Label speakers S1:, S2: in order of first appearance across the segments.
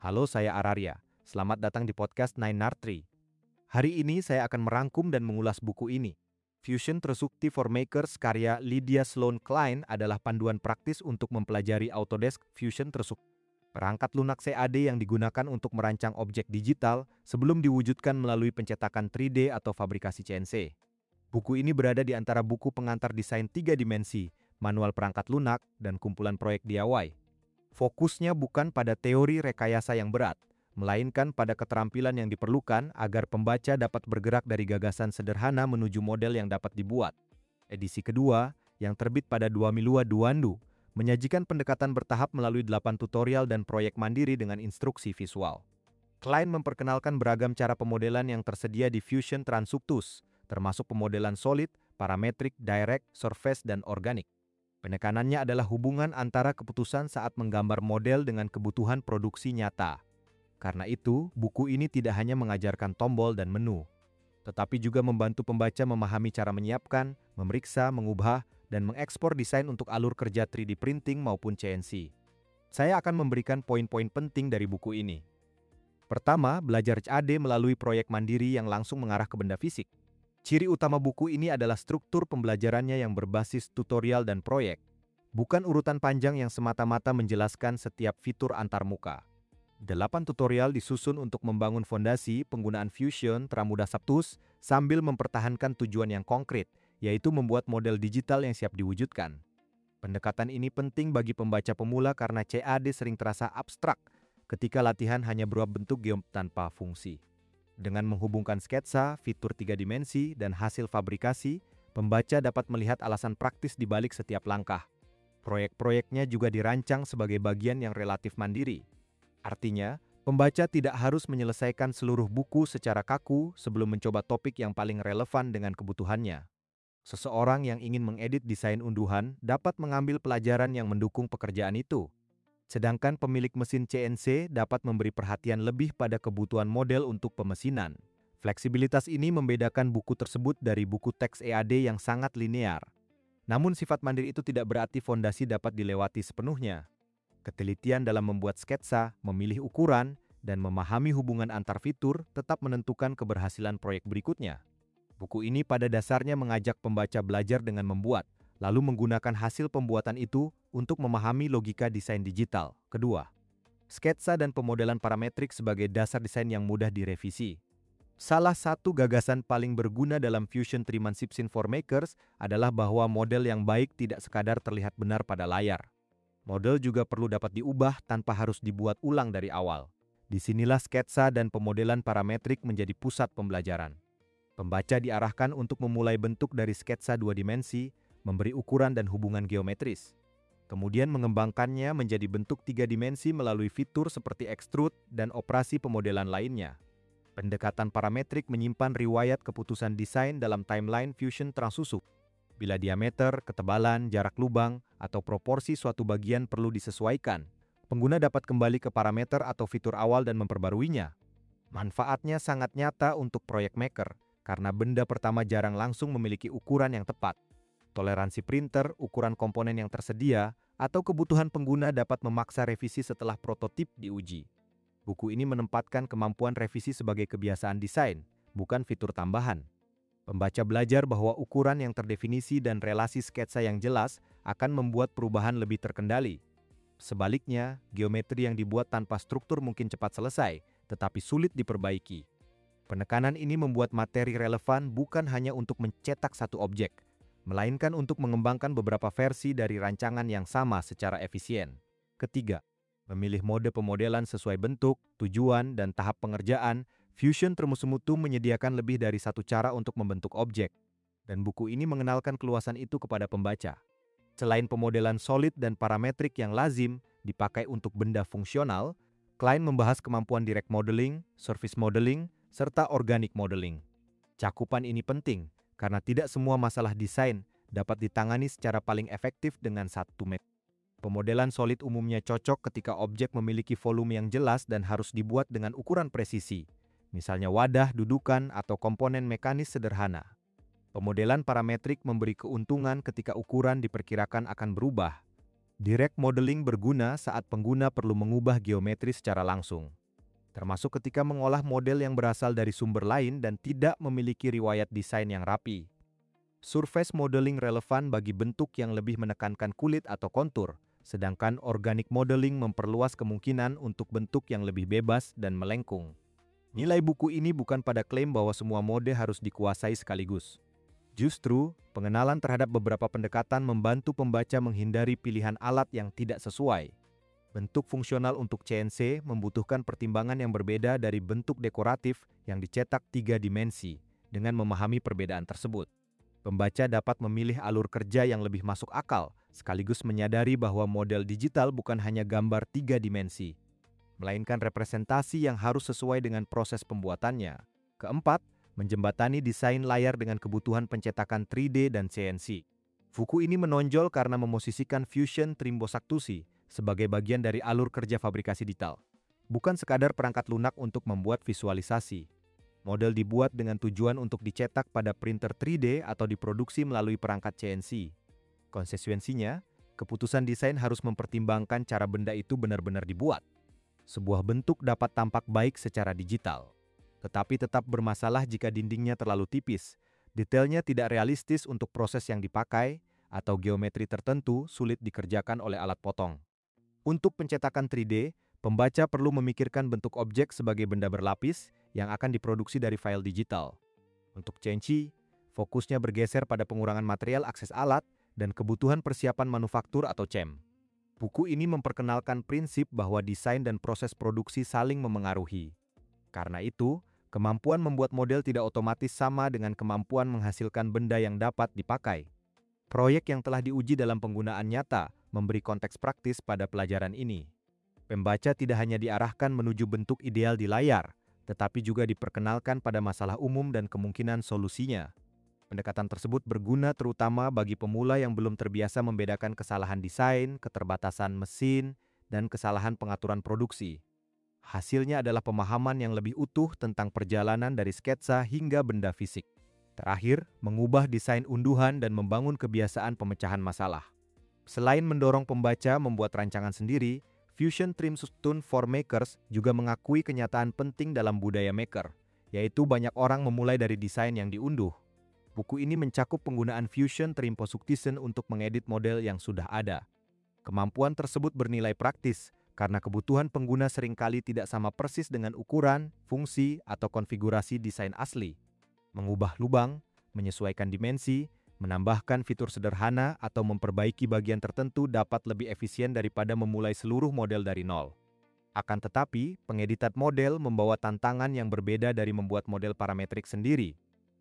S1: Halo, saya Araria. Selamat datang di podcast Nine Nartri. Hari ini saya akan merangkum dan mengulas buku ini. Fusion Tresukti for Makers karya Lydia Sloan Klein adalah panduan praktis untuk mempelajari Autodesk Fusion Tresukti. Perangkat lunak CAD yang digunakan untuk merancang objek digital sebelum diwujudkan melalui pencetakan 3D atau fabrikasi CNC. Buku ini berada di antara buku pengantar desain 3 dimensi, manual perangkat lunak, dan kumpulan proyek DIY. Fokusnya bukan pada teori rekayasa yang berat, melainkan pada keterampilan yang diperlukan agar pembaca dapat bergerak dari gagasan sederhana menuju model yang dapat dibuat. Edisi kedua, yang terbit pada 2022, menyajikan pendekatan bertahap melalui 8 tutorial dan proyek mandiri dengan instruksi visual. Klein memperkenalkan beragam cara pemodelan yang tersedia di Fusion Transuktus, termasuk pemodelan solid, parametrik, direct, surface, dan organik. Penekanannya adalah hubungan antara keputusan saat menggambar model dengan kebutuhan produksi nyata. Karena itu, buku ini tidak hanya mengajarkan tombol dan menu, tetapi juga membantu pembaca memahami cara menyiapkan, memeriksa, mengubah, dan mengekspor desain untuk alur kerja 3D printing maupun CNC. Saya akan memberikan poin-poin penting dari buku ini. Pertama, belajar CAD melalui proyek mandiri yang langsung mengarah ke benda fisik. Ciri utama buku ini adalah struktur pembelajarannya yang berbasis tutorial dan proyek, bukan urutan panjang yang semata-mata menjelaskan setiap fitur antarmuka. 8 tutorial disusun untuk membangun fondasi penggunaan Fusion Tramudasaptus sambil mempertahankan tujuan yang konkret, yaitu membuat model digital yang siap diwujudkan. Pendekatan ini penting bagi pembaca pemula karena CAD sering terasa abstrak ketika latihan hanya berupa bentuk geometri tanpa fungsi. Dengan menghubungkan sketsa, fitur 3 dimensi, dan hasil fabrikasi, pembaca dapat melihat alasan praktis di balik setiap langkah. Proyek-proyeknya juga dirancang sebagai bagian yang relatif mandiri. Artinya, pembaca tidak harus menyelesaikan seluruh buku secara kaku sebelum mencoba topik yang paling relevan dengan kebutuhannya. Seseorang yang ingin mengedit desain unduhan dapat mengambil pelajaran yang mendukung pekerjaan itu. Sedangkan pemilik mesin CNC dapat memberi perhatian lebih pada kebutuhan model untuk pemesinan. Fleksibilitas ini membedakan buku tersebut dari buku teks EAD yang sangat linear. Namun sifat mandiri itu tidak berarti fondasi dapat dilewati sepenuhnya. Ketelitian dalam membuat sketsa, memilih ukuran, dan memahami hubungan antar fitur tetap menentukan keberhasilan proyek berikutnya. Buku ini pada dasarnya mengajak pembaca belajar dengan membuat, lalu menggunakan hasil pembuatan itu untuk memahami logika desain digital. Kedua, sketsa dan pemodelan parametrik sebagai dasar desain yang mudah direvisi. Salah satu gagasan paling berguna dalam Fusion 3 for Makers adalah bahwa model yang baik tidak sekadar terlihat benar pada layar. Model juga perlu dapat diubah tanpa harus dibuat ulang dari awal. Disinilah sketsa dan pemodelan parametrik menjadi pusat pembelajaran. Pembaca diarahkan untuk memulai bentuk dari sketsa 2 dimensi, memberi ukuran dan hubungan geometris. Kemudian mengembangkannya menjadi bentuk 3 dimensi melalui fitur seperti extrude dan operasi pemodelan lainnya. Pendekatan parametrik menyimpan riwayat keputusan desain dalam timeline Fusion Transuktus. Bila diameter, ketebalan, jarak lubang, atau proporsi suatu bagian perlu disesuaikan, pengguna dapat kembali ke parameter atau fitur awal dan memperbaruinya. Manfaatnya sangat nyata untuk proyek maker, karena benda pertama jarang langsung memiliki ukuran yang tepat. Toleransi printer, ukuran komponen yang tersedia, atau kebutuhan pengguna dapat memaksa revisi setelah prototip diuji. Buku ini menempatkan kemampuan revisi sebagai kebiasaan desain, bukan fitur tambahan. Pembaca belajar bahwa ukuran yang terdefinisi dan relasi sketsa yang jelas akan membuat perubahan lebih terkendali. Sebaliknya, geometri yang dibuat tanpa struktur mungkin cepat selesai, tetapi sulit diperbaiki. Penekanan ini membuat materi relevan bukan hanya untuk mencetak satu objek, melainkan untuk mengembangkan beberapa versi dari rancangan yang sama secara efisien. Ketiga, memilih mode pemodelan sesuai bentuk, tujuan, dan tahap pengerjaan. Fusion Tresukti menyediakan lebih dari satu cara untuk membentuk objek, dan buku ini mengenalkan keluasan itu kepada pembaca. Selain pemodelan solid dan parametrik yang lazim dipakai untuk benda fungsional, Klein membahas kemampuan direct modeling, surface modeling, serta organic modeling. Cakupan ini penting, karena tidak semua masalah desain dapat ditangani secara paling efektif dengan satu metode. Pemodelan solid umumnya cocok ketika objek memiliki volume yang jelas dan harus dibuat dengan ukuran presisi, misalnya wadah, dudukan, atau komponen mekanis sederhana. Pemodelan parametrik memberi keuntungan ketika ukuran diperkirakan akan berubah. Direct modeling berguna saat pengguna perlu mengubah geometri secara langsung, termasuk ketika mengolah model yang berasal dari sumber lain dan tidak memiliki riwayat desain yang rapi. Surface modeling relevan bagi bentuk yang lebih menekankan kulit atau kontur, sedangkan organic modeling memperluas kemungkinan untuk bentuk yang lebih bebas dan melengkung. Nilai buku ini bukan pada klaim bahwa semua mode harus dikuasai sekaligus. Justru, pengenalan terhadap beberapa pendekatan membantu pembaca menghindari pilihan alat yang tidak sesuai. Bentuk fungsional untuk CNC membutuhkan pertimbangan yang berbeda dari bentuk dekoratif yang dicetak 3 dimensi. Dengan memahami perbedaan tersebut, pembaca dapat memilih alur kerja yang lebih masuk akal, sekaligus menyadari bahwa model digital bukan hanya gambar 3 dimensi, melainkan representasi yang harus sesuai dengan proses pembuatannya. Keempat, menjembatani desain layar dengan kebutuhan pencetakan 3D dan CNC. Buku ini menonjol karena memosisikan Fusion Trimbosaktusi sebagai bagian dari alur kerja fabrikasi digital, bukan sekadar perangkat lunak untuk membuat visualisasi. Model dibuat dengan tujuan untuk dicetak pada printer 3D atau diproduksi melalui perangkat CNC. Konsekuensinya, keputusan desain harus mempertimbangkan cara benda itu benar-benar dibuat. Sebuah bentuk dapat tampak baik secara digital, tetapi tetap bermasalah jika dindingnya terlalu tipis, detailnya tidak realistis untuk proses yang dipakai, atau geometri tertentu sulit dikerjakan oleh alat potong. Untuk pencetakan 3D, pembaca perlu memikirkan bentuk objek sebagai benda berlapis yang akan diproduksi dari file digital. Untuk CNC, fokusnya bergeser pada pengurangan material akses alat dan kebutuhan persiapan manufaktur atau CAM. Buku ini memperkenalkan prinsip bahwa desain dan proses produksi saling memengaruhi. Karena itu, kemampuan membuat model tidak otomatis sama dengan kemampuan menghasilkan benda yang dapat dipakai. Proyek yang telah diuji dalam penggunaan nyata memberi konteks praktis pada pelajaran ini. Pembaca tidak hanya diarahkan menuju bentuk ideal di layar, tetapi juga diperkenalkan pada masalah umum dan kemungkinan solusinya. Pendekatan tersebut berguna terutama bagi pemula yang belum terbiasa membedakan kesalahan desain, keterbatasan mesin, dan kesalahan pengaturan produksi. Hasilnya adalah pemahaman yang lebih utuh tentang perjalanan dari sketsa hingga benda fisik. Terakhir, mengubah desain unduhan dan membangun kebiasaan pemecahan masalah. Selain mendorong pembaca membuat rancangan sendiri, Fusion Trimsustun for Makers juga mengakui kenyataan penting dalam budaya maker, yaitu banyak orang memulai dari desain yang diunduh. Buku ini mencakup penggunaan Fusion Trimposuktisan untuk mengedit model yang sudah ada. Kemampuan tersebut bernilai praktis, karena kebutuhan pengguna seringkali tidak sama persis dengan ukuran, fungsi, atau konfigurasi desain asli. Mengubah lubang, menyesuaikan dimensi, menambahkan fitur sederhana, atau memperbaiki bagian tertentu dapat lebih efisien daripada memulai seluruh model dari nol. Akan tetapi, pengeditan model membawa tantangan yang berbeda dari membuat model parametrik sendiri.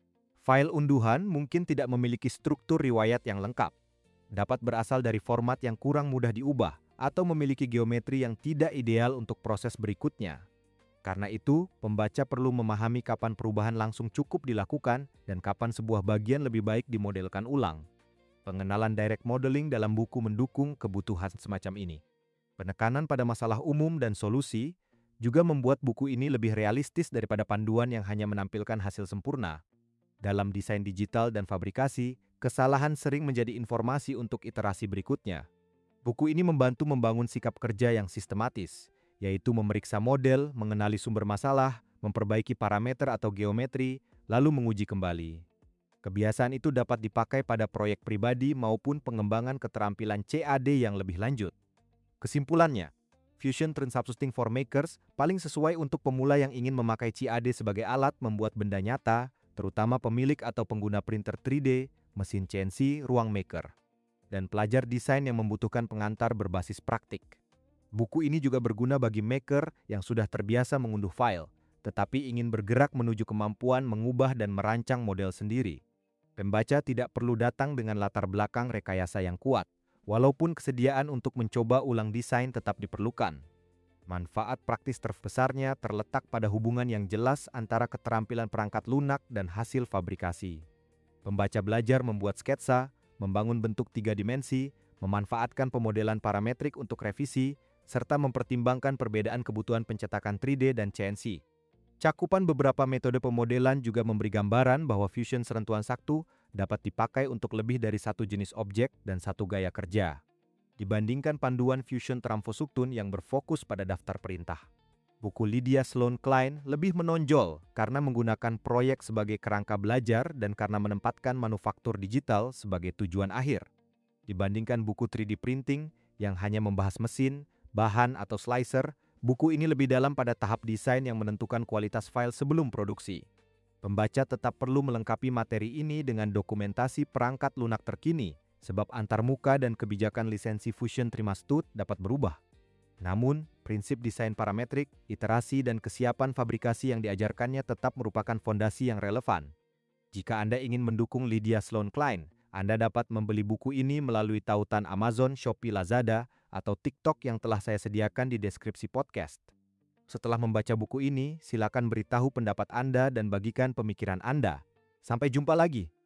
S1: File unduhan mungkin tidak memiliki struktur riwayat yang lengkap, dapat berasal dari format yang kurang mudah diubah, atau memiliki geometri yang tidak ideal untuk proses berikutnya. Karena itu, pembaca perlu memahami kapan perubahan langsung cukup dilakukan dan kapan sebuah bagian lebih baik dimodelkan ulang. Pengenalan direct modeling dalam buku mendukung kebutuhan semacam ini. Penekanan pada masalah umum dan solusi juga membuat buku ini lebih realistis daripada panduan yang hanya menampilkan hasil sempurna. Dalam desain digital dan fabrikasi, kesalahan sering menjadi informasi untuk iterasi berikutnya. Buku ini membantu membangun sikap kerja yang sistematis, yaitu memeriksa model, mengenali sumber masalah, memperbaiki parameter atau geometri, lalu menguji kembali. Kebiasaan itu dapat dipakai pada proyek pribadi maupun pengembangan keterampilan CAD yang lebih lanjut. Kesimpulannya, Fusion Trimsubsisting for Makers paling sesuai untuk pemula yang ingin memakai CAD sebagai alat membuat benda nyata, terutama pemilik atau pengguna printer 3D, mesin CNC, ruang maker, dan pelajar desain yang membutuhkan pengantar berbasis praktik. Buku ini juga berguna bagi maker yang sudah terbiasa mengunduh file, tetapi ingin bergerak menuju kemampuan mengubah dan merancang model sendiri. Pembaca tidak perlu datang dengan latar belakang rekayasa yang kuat, walaupun kesediaan untuk mencoba ulang desain tetap diperlukan. Manfaat praktis terbesarnya terletak pada hubungan yang jelas antara keterampilan perangkat lunak dan hasil fabrikasi. Pembaca belajar membuat sketsa, membangun bentuk 3 dimensi, memanfaatkan pemodelan parametrik untuk revisi, serta mempertimbangkan perbedaan kebutuhan pencetakan 3D dan CNC. Cakupan beberapa metode pemodelan juga memberi gambaran bahwa Fusion Serentuan Saktu dapat dipakai untuk lebih dari satu jenis objek dan satu gaya kerja. dibandingkan panduan Fusion Tramfosuktun yang berfokus pada daftar perintah. Buku Lydia Sloan Klein lebih menonjol karena menggunakan proyek sebagai kerangka belajar dan karena menempatkan manufaktur digital sebagai tujuan akhir. Dibandingkan buku 3D printing yang hanya membahas mesin, bahan, atau slicer, buku ini lebih dalam pada tahap desain yang menentukan kualitas file sebelum produksi. Pembaca tetap perlu melengkapi materi ini dengan dokumentasi perangkat lunak terkini, sebab antarmuka dan kebijakan lisensi Fusion Trimastut dapat berubah. Namun, prinsip desain parametrik, iterasi, dan kesiapan fabrikasi yang diajarkannya tetap merupakan fondasi yang relevan. Jika Anda ingin mendukung Lydia Sloan Klein, Anda dapat membeli buku ini melalui tautan Amazon, Shopee, Lazada, atau TikTok yang telah saya sediakan di deskripsi podcast. Setelah membaca buku ini, silakan beritahu pendapat Anda dan bagikan pemikiran Anda. Sampai jumpa lagi.